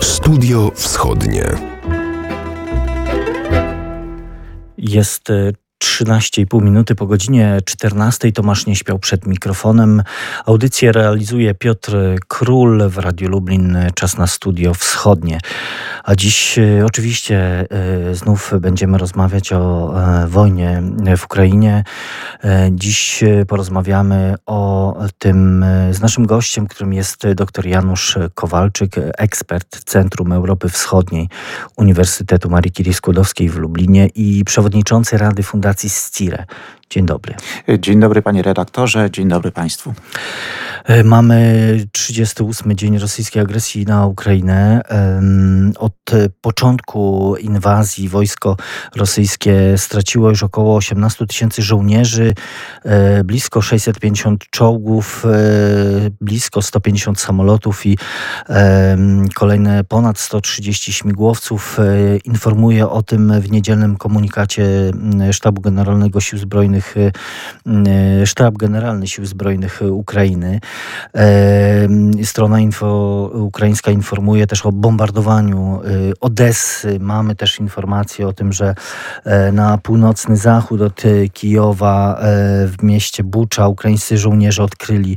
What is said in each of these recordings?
Studio Wschodnie. Jest 13,5 minuty po godzinie 14. Tomasz Nieśpiał przed mikrofonem. Audycję realizuje Piotr Król w Radiu Lublin. Czas na Studio Wschodnie. A dziś oczywiście znów będziemy rozmawiać o wojnie w Ukrainie. Dziś porozmawiamy o tym z naszym gościem, którym jest dr Janusz Kowalczyk, ekspert Centrum Europy Wschodniej Uniwersytetu Marii Curie-Skłodowskiej w Lublinie i przewodniczący Rady Fundacji SCIRE. Dzień dobry. Dzień dobry panie redaktorze, dzień dobry państwu. Mamy 38 dzień rosyjskiej agresji na Ukrainę. Od początku inwazji wojsko rosyjskie straciło już około 18 tysięcy żołnierzy, blisko 650 czołgów, blisko 150 samolotów i kolejne ponad 130 śmigłowców. Informuje o tym w niedzielnym komunikacie Sztabu Generalnego Sił Zbrojnych, Sztab Generalny Sił Zbrojnych Ukrainy. Strona ukraińska informuje też o bombardowaniu Odessy. Mamy też informacje o tym, że na północny zachód od Kijowa w mieście Bucza ukraińscy żołnierze odkryli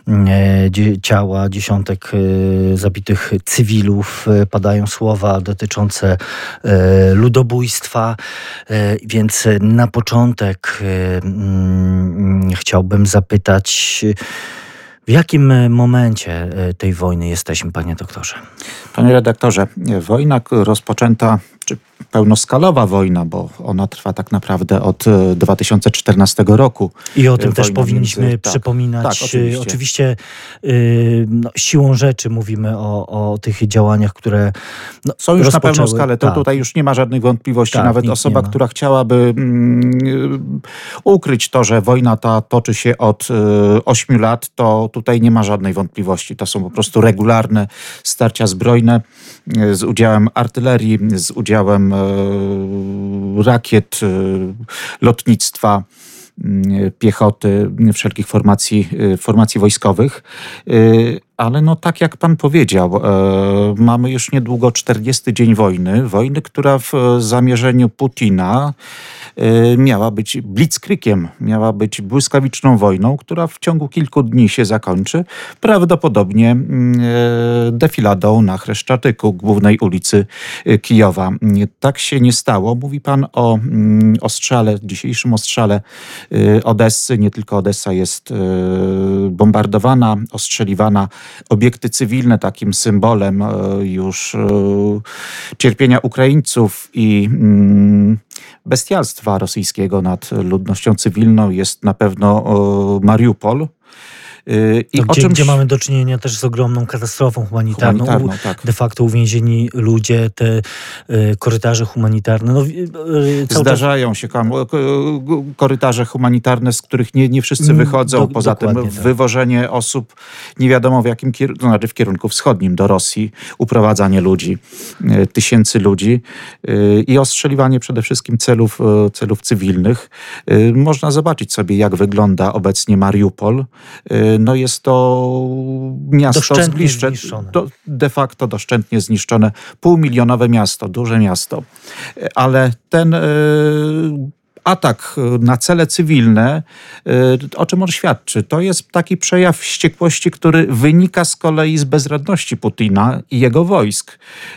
ciała dziesiątek zabitych cywilów. Padają słowa dotyczące ludobójstwa, więc na początek chciałbym zapytać, w jakim momencie tej wojny jesteśmy, panie doktorze? Panie redaktorze, wojna rozpoczęta, czy pełnoskalowa wojna, bo ona trwa tak naprawdę od 2014 roku. I o tym też powinniśmy przypominać. Tak, oczywiście siłą rzeczy mówimy o tych działaniach, które są już na pełną skalę. To tutaj już nie ma żadnych wątpliwości. Nawet osoba, która chciałaby ukryć to, że wojna ta toczy się od 8 lat, to tutaj nie ma żadnej wątpliwości. To są po prostu regularne starcia zbrojne z udziałem artylerii, z udziałem rakiet, lotnictwa, piechoty, wszelkich formacji wojskowych. Ale tak jak pan powiedział, mamy już niedługo 40 dzień wojny, która w zamierzeniu Putina miała być blitzkriegiem, miała być błyskawiczną wojną, która w ciągu kilku dni się zakończy, prawdopodobnie defiladą na Chreszczatyku, głównej ulicy Kijowa. Tak się nie stało. Mówi pan o ostrzale, dzisiejszym ostrzale Odessy. Nie tylko Odessa jest bombardowana, ostrzeliwana. Obiekty cywilne, takim symbolem już cierpienia Ukraińców i bestialstwa rosyjskiego nad ludnością cywilną jest na pewno Mariupol. Gdzie mamy do czynienia też z ogromną katastrofą humanitarną. Tak. De facto uwięzieni ludzie, te korytarze humanitarne. Zdarzają się korytarze humanitarne, z których nie wszyscy wychodzą. Poza tym wywożenie osób nie wiadomo w jakim kierunku, to znaczy w kierunku wschodnim do Rosji, uprowadzanie ludzi, tysięcy ludzi i ostrzeliwanie przede wszystkim celów cywilnych. Można zobaczyć sobie, jak wygląda obecnie Mariupol. Jest to miasto de facto doszczętnie zniszczone, półmilionowe miasto, duże miasto. Ale ten atak na cele cywilne, o czym on świadczy? To jest taki przejaw wściekłości, który wynika z kolei z bezradności Putina i jego wojsk.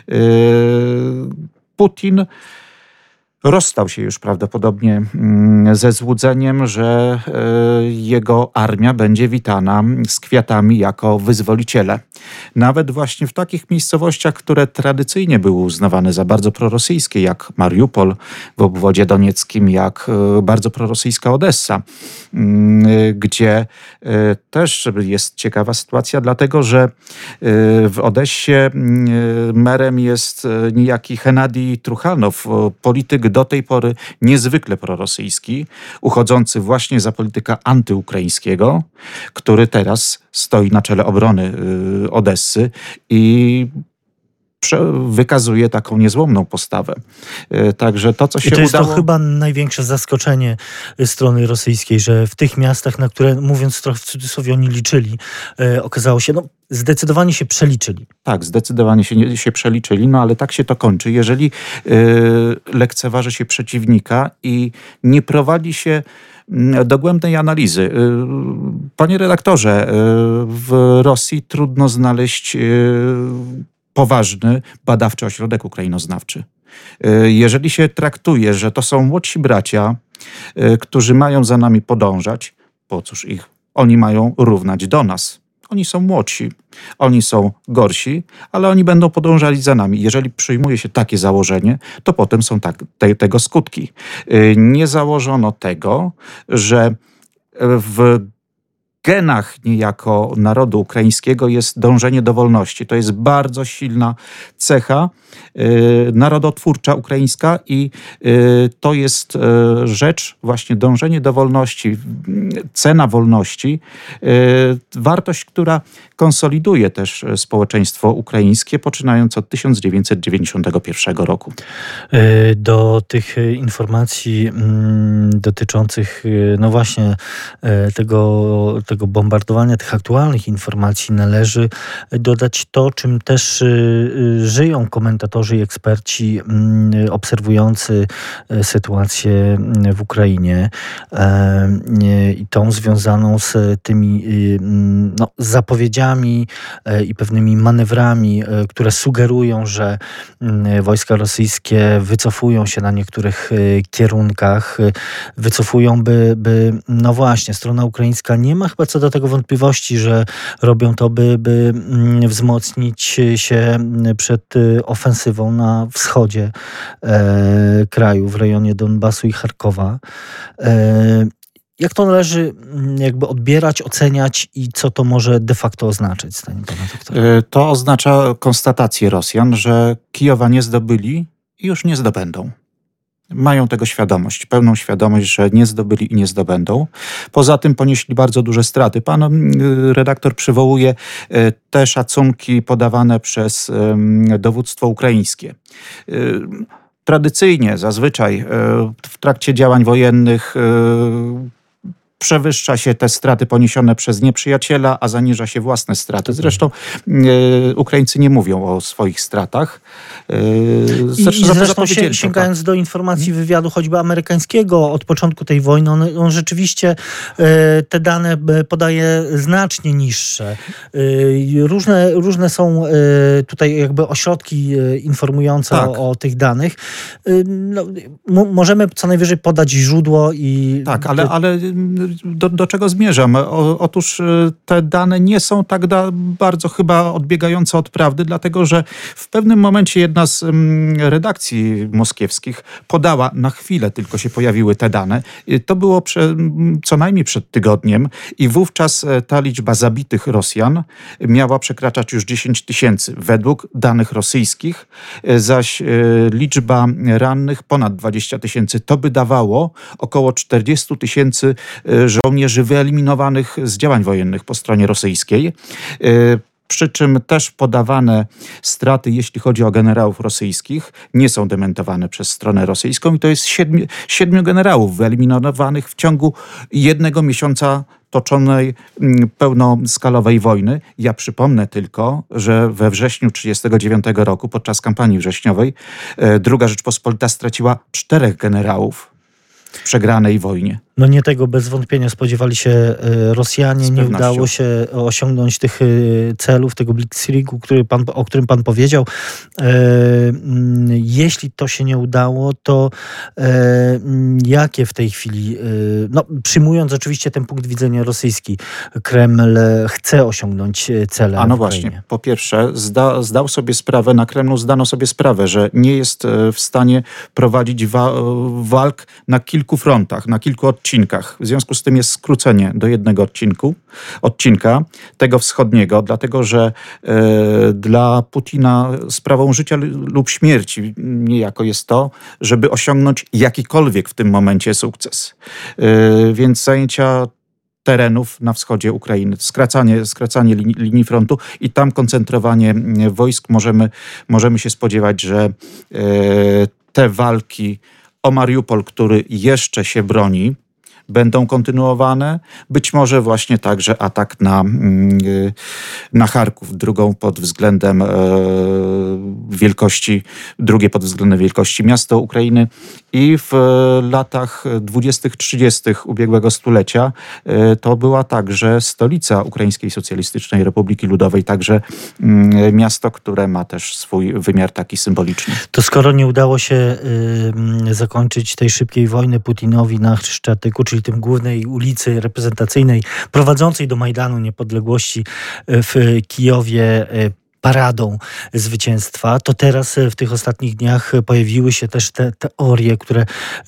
Putin rozstał się już prawdopodobnie ze złudzeniem, że jego armia będzie witana z kwiatami jako wyzwoliciele. Nawet właśnie w takich miejscowościach, które tradycyjnie były uznawane za bardzo prorosyjskie, jak Mariupol w obwodzie donieckim, jak bardzo prorosyjska Odessa, gdzie też jest ciekawa sytuacja, dlatego że w Odessie merem jest niejaki Hennadij Truchanow, polityk do tej pory niezwykle prorosyjski, uchodzący właśnie za polityka antyukraińskiego, który teraz stoi na czele obrony Odessy i wykazuje taką niezłomną postawę. Także to, co się udało... I to jest udało... to chyba największe zaskoczenie strony rosyjskiej, że w tych miastach, na które, mówiąc trochę w cudzysłowie, oni liczyli, okazało się, zdecydowanie się przeliczyli. Tak, zdecydowanie się przeliczyli, ale tak się to kończy. Jeżeli lekceważy się przeciwnika i nie prowadzi się dogłębnej analizy. Panie redaktorze, w Rosji trudno znaleźć poważny, badawczy ośrodek ukrainoznawczy. Jeżeli się traktuje, że to są młodsi bracia, którzy mają za nami podążać, po cóż oni mają równać do nas? Oni są młodsi, oni są gorsi, ale oni będą podążali za nami. Jeżeli przyjmuje się takie założenie, to potem są tego skutki. Nie założono tego, że w genach niejako narodu ukraińskiego jest dążenie do wolności. To jest bardzo silna cecha narodotwórcza ukraińska i to jest rzecz, właśnie dążenie do wolności, cena wolności, wartość, która konsoliduje też społeczeństwo ukraińskie, poczynając od 1991 roku. Do tych informacji dotyczących właśnie tego bombardowania, tych aktualnych informacji należy dodać to, czym też żyją komentatorzy i eksperci obserwujący sytuację w Ukrainie i tą związaną z tymi zapowiedziami i pewnymi manewrami, które sugerują, że wojska rosyjskie wycofują się na niektórych kierunkach, wycofują, by właśnie, strona ukraińska nie ma chyba co do tego wątpliwości, że robią to, by wzmocnić się przed ofensywą na wschodzie kraju, w rejonie Donbasu i Charkowa. Jak to należy jakby odbierać, oceniać i co to może de facto oznaczać, zdaniem pana doktora? To oznacza konstatację Rosjan, że Kijowa nie zdobyli i już nie zdobędą. Mają tego świadomość, pełną świadomość, że nie zdobyli i nie zdobędą. Poza tym ponieśli bardzo duże straty. Pan redaktor przywołuje te szacunki podawane przez dowództwo ukraińskie. Tradycyjnie, zazwyczaj w trakcie działań wojennych przewyższa się te straty poniesione przez nieprzyjaciela, a zaniża się własne straty. Zresztą Ukraińcy nie mówią o swoich stratach. Zresztą sięgając do informacji wywiadu choćby amerykańskiego od początku tej wojny, on rzeczywiście te dane podaje znacznie niższe. Różne są tutaj jakby ośrodki informujące o tych danych. Możemy co najwyżej podać źródło i... Tak, ale do czego zmierzam? Otóż te dane nie są tak bardzo chyba odbiegające od prawdy, dlatego że w pewnym momencie jedna z redakcji moskiewskich podała, na chwilę tylko się pojawiły te dane. To było co najmniej przed tygodniem i wówczas ta liczba zabitych Rosjan miała przekraczać już 10 000 według danych rosyjskich, zaś liczba rannych ponad 20 000. To by dawało około 40 000 żołnierzy wyeliminowanych z działań wojennych po stronie rosyjskiej. Przy czym też podawane straty, jeśli chodzi o generałów rosyjskich, nie są dementowane przez stronę rosyjską i to jest 7 generałów wyeliminowanych w ciągu 1 miesiąca toczonej pełnoskalowej wojny. Ja przypomnę tylko, że we wrześniu 1939 roku podczas kampanii wrześniowej II Rzeczpospolita straciła 4 generałów w przegranej wojnie. Nie tego bez wątpienia spodziewali się Rosjanie. Nie udało się osiągnąć tych celów, tego Blitzkriegu, o którym pan powiedział. Jeśli to się nie udało, to jakie w tej chwili, przyjmując oczywiście ten punkt widzenia rosyjski, Kreml chce osiągnąć cele? A no właśnie, po pierwsze zdał sobie sprawę, na Kremlu zdano sobie sprawę, że nie jest w stanie prowadzić walk na kilku frontach, na kilku odcinkach. W związku z tym jest skrócenie do jednego odcinka, tego wschodniego, dlatego że dla Putina sprawą życia lub śmierci niejako jest to, żeby osiągnąć jakikolwiek w tym momencie sukces. Więc zajęcia terenów na wschodzie Ukrainy. Skracanie linii frontu i tam koncentrowanie wojsk. Możemy się spodziewać, że te walki o Mariupol, który jeszcze się broni, będą kontynuowane. Być może właśnie także atak na Charków, drugie pod względem wielkości miasto Ukrainy. I w latach 20-30 ubiegłego stulecia to była także stolica Ukraińskiej Socjalistycznej Republiki Ludowej, także miasto, które ma też swój wymiar taki symboliczny. To skoro nie udało się zakończyć tej szybkiej wojny Putinowi na Chrzciatyku, czyli tym głównej ulicy reprezentacyjnej prowadzącej do Majdanu Niepodległości w Kijowie, paradą zwycięstwa, to teraz w tych ostatnich dniach pojawiły się też te teorie, które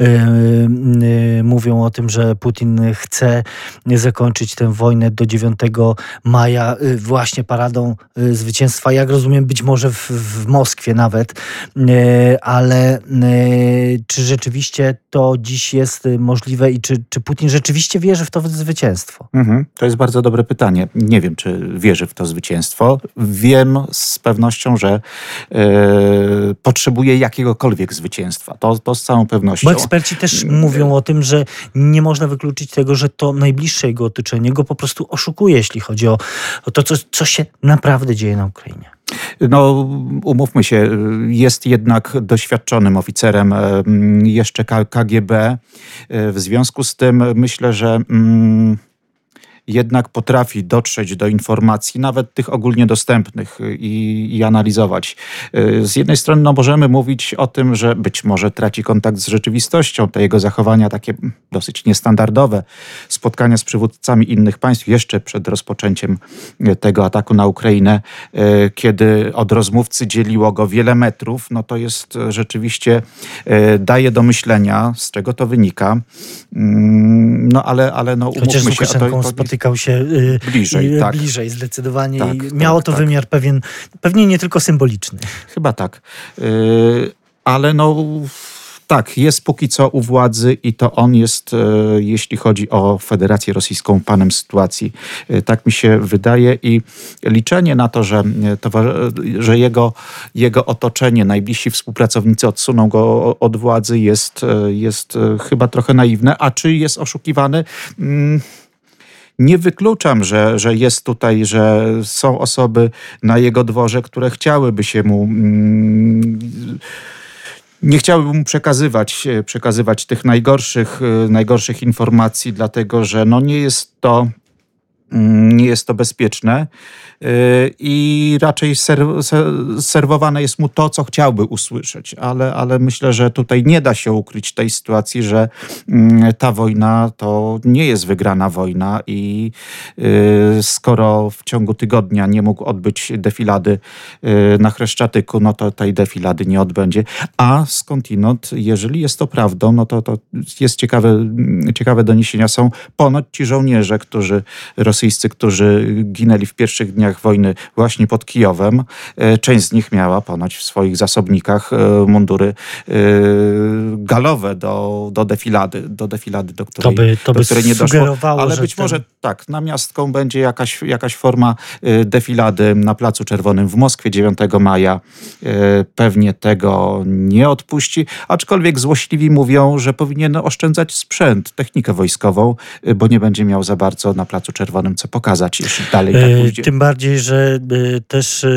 mówią o tym, że Putin chce zakończyć tę wojnę do 9 maja właśnie paradą zwycięstwa. Jak rozumiem, być może w Moskwie nawet, ale czy rzeczywiście to dziś jest możliwe i czy Putin rzeczywiście wierzy w to zwycięstwo? To jest bardzo dobre pytanie. Nie wiem, czy wierzy w to zwycięstwo. Wiem z pewnością, że potrzebuje jakiegokolwiek zwycięstwa. To z całą pewnością. Bo eksperci też mówią o tym, że nie można wykluczyć tego, że to najbliższe jego otoczenie go po prostu oszukuje, jeśli chodzi o to, co się naprawdę dzieje na Ukrainie. No, umówmy się, jest jednak doświadczonym oficerem jeszcze KGB. W związku z tym myślę, że jednak potrafi dotrzeć do informacji, nawet tych ogólnie dostępnych i analizować. Z jednej strony możemy mówić o tym, że być może traci kontakt z rzeczywistością, te jego zachowania takie dosyć niestandardowe, spotkania z przywódcami innych państw jeszcze przed rozpoczęciem tego ataku na Ukrainę, kiedy od rozmówcy dzieliło go wiele metrów, no to jest rzeczywiście, daje do myślenia, z czego to wynika. No ale no umówmy się. Chociaż z Łukaszenką spotykał się bliżej zdecydowanie i miało to wymiar pewnie nie tylko symboliczny. Chyba tak. Ale no tak, jest póki co u władzy i to on jest, jeśli chodzi o Federację Rosyjską, panem sytuacji. Tak mi się wydaje i liczenie na to, że jego otoczenie, najbliżsi współpracownicy odsuną go od władzy jest chyba trochę naiwne. A czy jest oszukiwany? Nie wykluczam, że jest tutaj, że są osoby na jego dworze, które chciałyby się mu... Nie chciałbym mu przekazywać tych najgorszych informacji, dlatego że no nie jest to bezpieczne i raczej serwowane jest mu to, co chciałby usłyszeć. Ale myślę, że tutaj nie da się ukryć tej sytuacji, że ta wojna to nie jest wygrana wojna i skoro w ciągu tygodnia nie mógł odbyć defilady na Chreszczatyku, no to tej defilady nie odbędzie. A skądinąd, jeżeli jest to prawdą, no to jest ciekawe doniesienia. Są ponoć ci żołnierze, rosyjscy, którzy ginęli w pierwszych dniach wojny właśnie pod Kijowem. Część z nich miała ponoć w swoich zasobnikach mundury galowe do defilady, do której nie doszło. Ale być może tak, namiastką będzie jakaś forma defilady na Placu Czerwonym w Moskwie 9 maja. Pewnie tego nie odpuści, aczkolwiek złośliwi mówią, że powinien oszczędzać sprzęt, technikę wojskową, bo nie będzie miał za bardzo na Placu Czerwonym co pokazać, jeśli dalej tak pójdzie. Tym bardziej, że też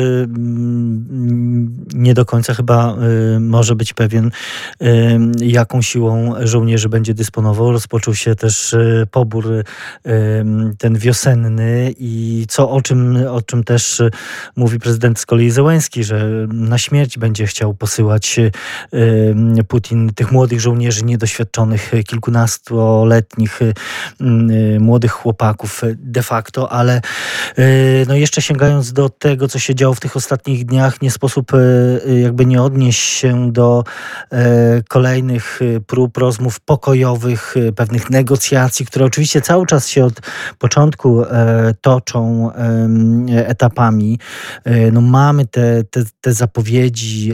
nie do końca chyba może być pewien, jaką siłą żołnierzy będzie dysponował. Rozpoczął się też pobór ten wiosenny i o czym też mówi prezydent z kolei Zełenski, że na śmierć będzie chciał posyłać Putin tych młodych żołnierzy niedoświadczonych, kilkunastoletnich młodych chłopaków, de de facto, ale no jeszcze sięgając do tego, co się działo w tych ostatnich dniach, nie sposób jakby nie odnieść się do kolejnych prób rozmów pokojowych, pewnych negocjacji, które oczywiście cały czas się od początku toczą etapami. No mamy te zapowiedzi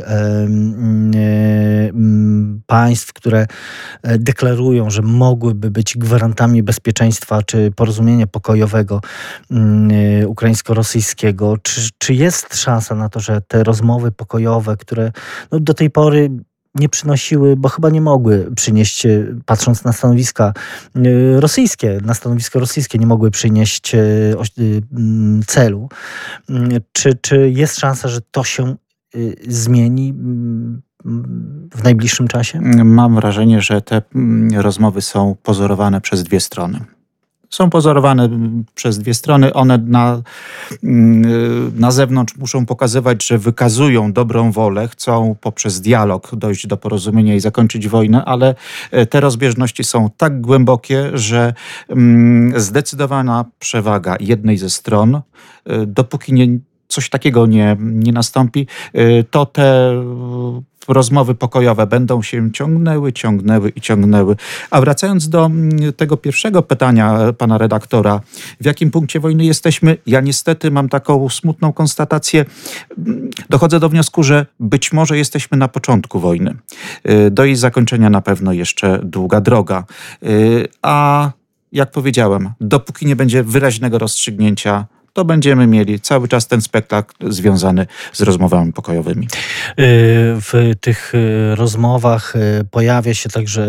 państw, które deklarują, że mogłyby być gwarantami bezpieczeństwa czy porozumienia pokojowego ukraińsko-rosyjskiego. Czy jest szansa na to, że te rozmowy pokojowe, które no, do tej pory nie przynosiły, bo chyba nie mogły przynieść, patrząc na stanowisko rosyjskie nie mogły przynieść celu. Czy jest szansa, że to się zmieni w najbliższym czasie? Mam wrażenie, że te rozmowy są pozorowane przez dwie strony. Są pozorowane przez dwie strony. One na zewnątrz muszą pokazywać, że wykazują dobrą wolę, chcą poprzez dialog dojść do porozumienia i zakończyć wojnę, ale te rozbieżności są tak głębokie, że zdecydowana przewaga jednej ze stron, dopóki coś takiego nie nastąpi, to te rozmowy pokojowe będą się ciągnęły. A wracając do tego pierwszego pytania pana redaktora, w jakim punkcie wojny jesteśmy? Ja niestety mam taką smutną konstatację. Dochodzę do wniosku, że być może jesteśmy na początku wojny. Do jej zakończenia na pewno jeszcze długa droga. A jak powiedziałem, dopóki nie będzie wyraźnego rozstrzygnięcia, to będziemy mieli cały czas ten spektakl związany z rozmowami pokojowymi. W tych rozmowach pojawia się także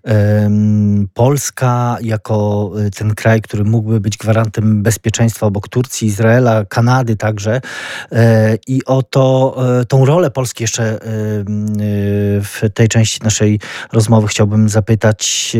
Polska jako ten kraj, który mógłby być gwarantem bezpieczeństwa obok Turcji, Izraela, Kanady także. I o tą rolę Polski jeszcze w tej części naszej rozmowy chciałbym zapytać,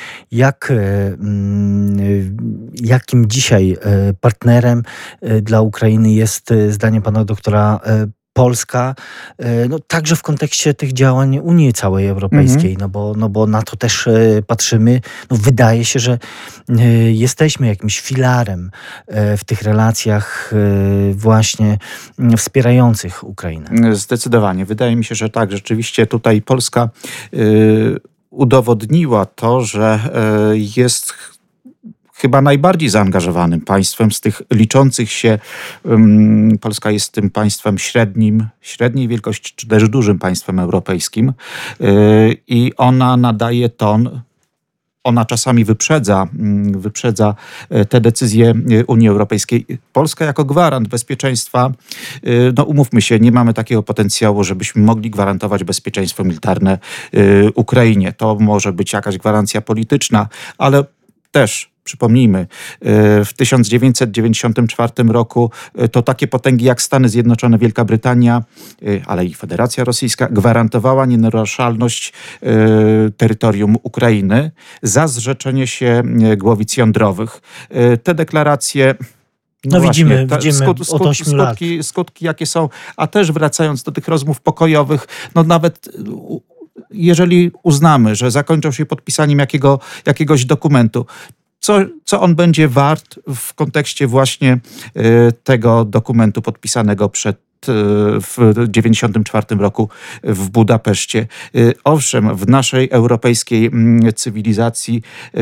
jakim dzisiaj partnerem dla Ukrainy jest, zdaniem pana doktora, Polska, no także w kontekście tych działań Unii całej Europejskiej, no bo na to też patrzymy. No wydaje się, że jesteśmy jakimś filarem w tych relacjach właśnie wspierających Ukrainę. Zdecydowanie. Wydaje mi się, że tak. Rzeczywiście tutaj Polska udowodniła to, że jest chyba najbardziej zaangażowanym państwem z tych liczących się. Polska jest tym państwem średniej wielkości, czy też dużym państwem europejskim i ona nadaje ton. Ona czasami wyprzedza te decyzje Unii Europejskiej. Polska jako gwarant bezpieczeństwa, no umówmy się, nie mamy takiego potencjału, żebyśmy mogli gwarantować bezpieczeństwo militarne Ukrainie. To może być jakaś gwarancja polityczna, ale też przypomnijmy, w 1994 roku to takie potęgi jak Stany Zjednoczone, Wielka Brytania, ale i Federacja Rosyjska gwarantowała nienaruszalność terytorium Ukrainy za zrzeczenie się głowic jądrowych. Te deklaracje no widzimy od 8 lat. Skutki jakie są, a też wracając do tych rozmów pokojowych, no nawet jeżeli uznamy, że zakończą się podpisaniem jakiegoś dokumentu, co on będzie wart w kontekście właśnie tego dokumentu podpisanego w 1994 roku w Budapeszcie. Owszem, w naszej europejskiej cywilizacji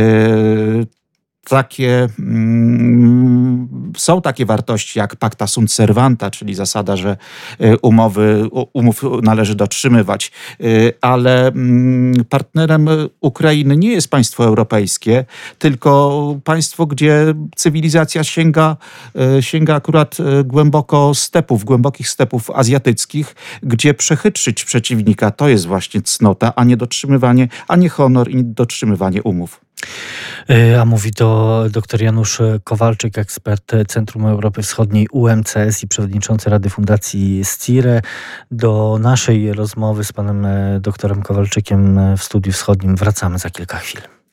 są takie wartości jak pacta sunt servanda, czyli zasada, że umów należy dotrzymywać, ale partnerem Ukrainy nie jest państwo europejskie, tylko państwo, gdzie cywilizacja sięga akurat głębokich stepów azjatyckich, gdzie przechytrzyć przeciwnika to jest właśnie cnota, a nie honor i dotrzymywanie umów. A mówi to dr Janusz Kowalczyk, ekspert Centrum Europy Wschodniej UMCS i przewodniczący Rady Fundacji SCIRE. Do naszej rozmowy z panem doktorem Kowalczykiem w Studiu Wschodnim wracamy za kilka chwil.